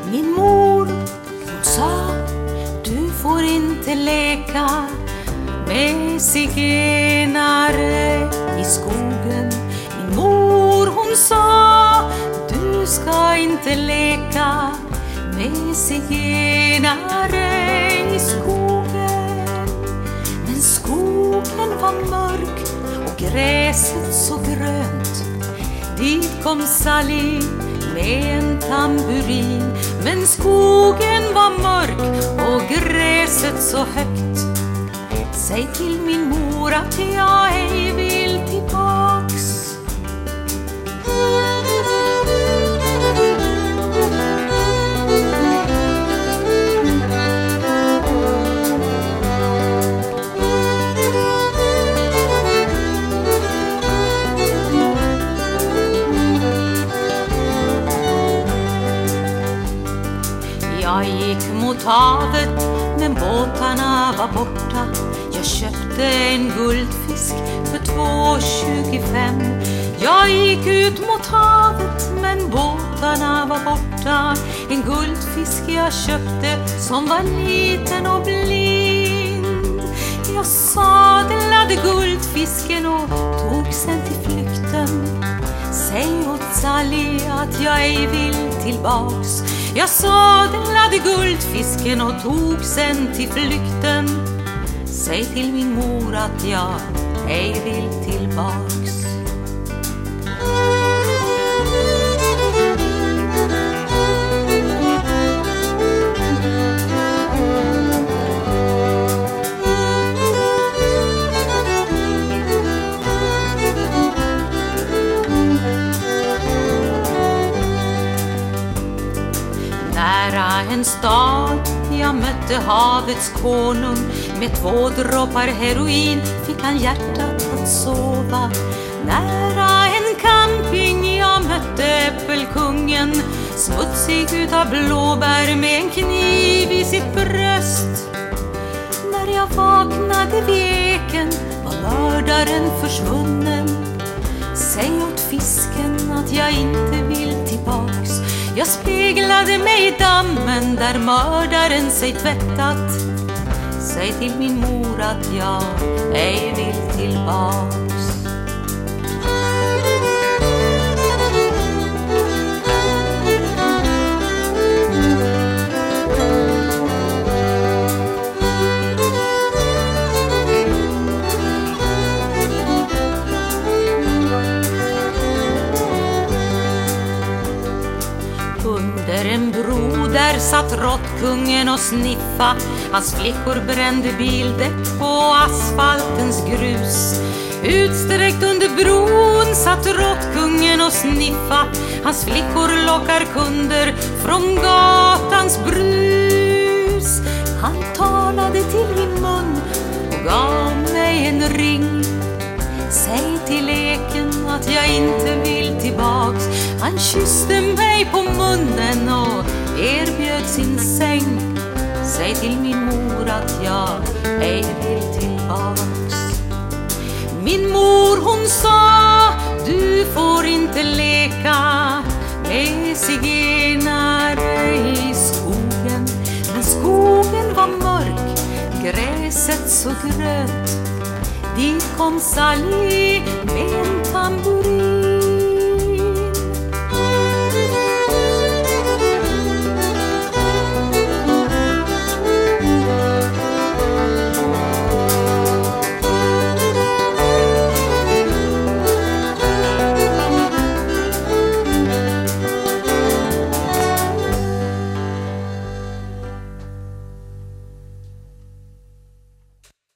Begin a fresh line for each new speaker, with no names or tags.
Min mor, hon sa, du får inte leka med zigenare i skogen. Min mor, hon sa, du ska inte leka med zigenare i skogen. Men skogen var mörk och gräset så grönt. Dit kom Sally med en tamburin. Men skogen var mörk och gräset så högt. Säg till min mor att jag ej vill tillbaks. Jag gick mot havet, men båtarna var borta. Jag köpte en guldfisk för 2,25. Jag gick ut mot havet, men båtarna var borta. En guldfisk jag köpte som var liten och blind. Jag sadlade guldfisken och tog sen till flykten. Säg åt Sally att jag ej vill tillbaks. Jag sadlade guldfisken och tog sen till flykten. Säg till min mor att jag ej vill tillbaks. Nära en stad jag mötte havets konung. Med 2 droppar heroin fick han hjärtat att sova. Nära en camping jag mötte äppelkungen. Smutsig utav blåbär med en kniv i sitt bröst. När jag vaknade vid eken var mördaren försvunnen. Säg åt fisken att jag inte vill tillbaks. Jag speglade mig i dammen där mördaren sig tvättat. Säg till min mor att jag ej vill tillbaks. Under en bro där satt råttkungen och sniffa. Hans flickor brände bildäck på asfaltens grus. Utsträckt under bron satt råttkungen och sniffa. Hans flickor lockar kunder från gatans brus. Han talade till min mun och gav mig en ring. Säg till eken att jag inte vill tillbaks. Han kysste mig på munnen och erbjöd sin säng. Säg till min mor att jag ej vill tillbaks. Min mor hon sa, du får inte leka med zigenare i skogen. Men skogen var mörk, gräset så grönt. Dit kom Sally med en